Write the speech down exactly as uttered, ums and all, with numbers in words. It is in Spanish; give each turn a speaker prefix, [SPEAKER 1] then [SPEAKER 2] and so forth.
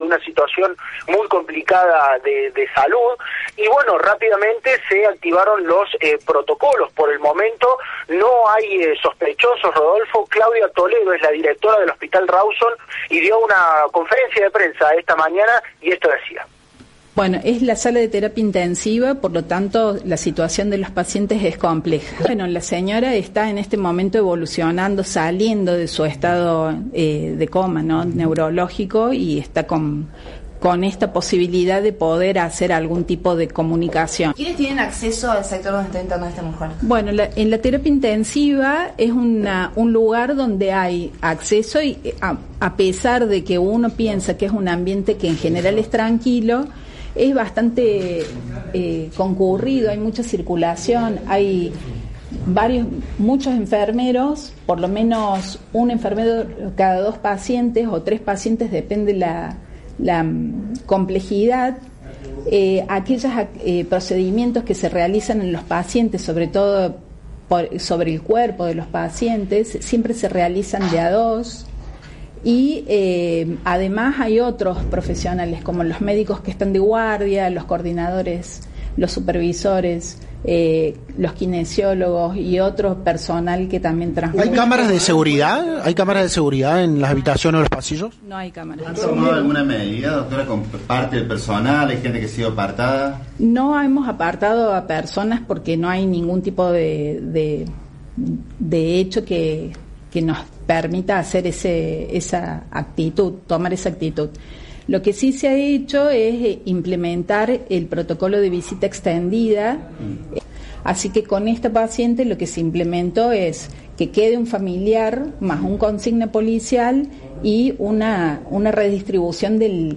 [SPEAKER 1] una situación muy complicada de, de salud, y bueno, rápidamente se activaron los eh, protocolos. Por el momento no hay eh, sospechosos, Rodolfo. Claudia Toledo es la directora del Hospital Rawson y dio una conferencia de prensa esta mañana y esto decía.
[SPEAKER 2] Bueno, es la sala de terapia intensiva, por lo tanto la situación de los pacientes es compleja. Bueno, la señora está en este momento evolucionando, saliendo de su estado eh, de coma, ¿no?, neurológico, y está con, con esta posibilidad de poder hacer algún tipo de comunicación.
[SPEAKER 3] ¿Quiénes tienen acceso al sector donde está internada esta mujer?
[SPEAKER 2] Bueno, la, en la terapia intensiva es una, un lugar donde hay acceso y a, a pesar de que uno piensa que es un ambiente que en general es tranquilo, es bastante eh, concurrido, hay mucha circulación, hay varios, muchos enfermeros, por lo menos un enfermero cada dos pacientes o tres pacientes, depende la, la um, complejidad. Eh, aquellos eh, procedimientos que se realizan en los pacientes, sobre todo por, sobre el cuerpo de los pacientes, siempre se realizan de a dos. Y eh, además hay otros profesionales como los médicos que están de guardia, los coordinadores, los supervisores, eh, los kinesiólogos y otro personal que también transcurre.
[SPEAKER 4] ¿Hay cámaras de seguridad? ¿Hay cámaras de seguridad en las habitaciones o los pasillos?
[SPEAKER 2] No hay cámaras.
[SPEAKER 5] ¿Han tomado alguna medida, doctora, con parte del personal? ¿Hay gente que ha sido apartada?
[SPEAKER 2] No hemos apartado a personas porque no hay ningún tipo de, de, de hecho que, que nos permita hacer ese esa actitud, tomar esa actitud. Lo que sí se ha hecho es implementar el protocolo de visita extendida, mm. así que con esta paciente lo que se implementó es que quede un familiar más un consigna policial y una, una redistribución del